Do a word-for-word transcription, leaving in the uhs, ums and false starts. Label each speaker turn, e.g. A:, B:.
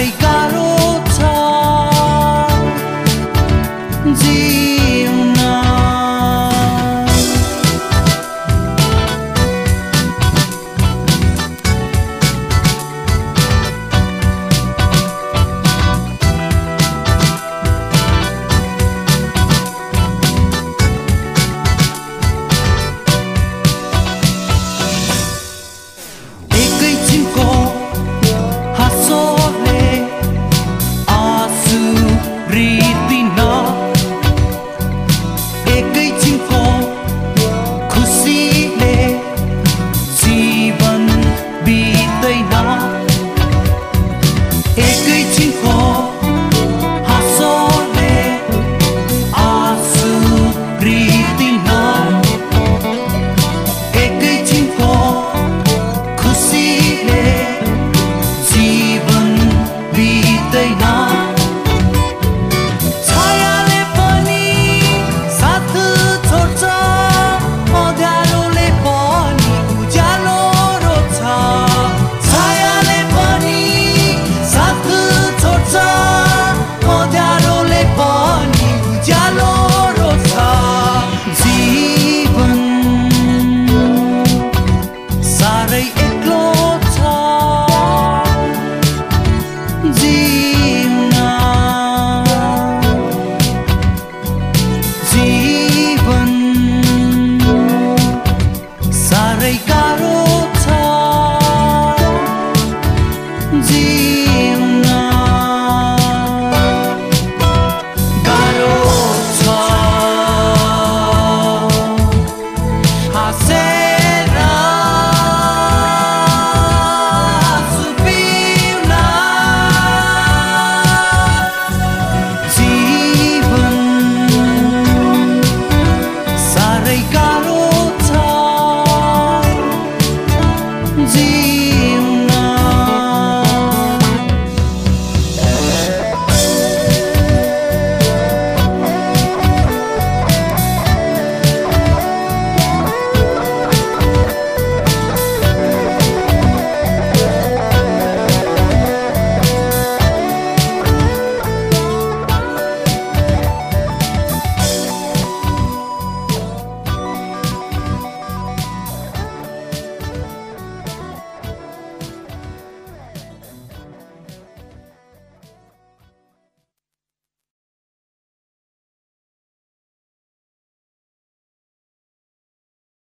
A: गाह्रो छ जिउन। एकैछिनको हाँसोले आँसु रित्दिन, एकैछिनको खुसीले जीवन बित्दैन, एकैछिनको हाँसोले आँसु रित्दिन, एकैछिनको खुसीले जीवन बित्दैन। छायाले पनि साथ छोड्छ, अँध्यारोले पनि उज्यालो रोज्छ, छायाले पनि साथ छोड्छ, अँध्यारोले पनि उज्यालो रोज्छ। जीवन साह्रै एक्लो छ जी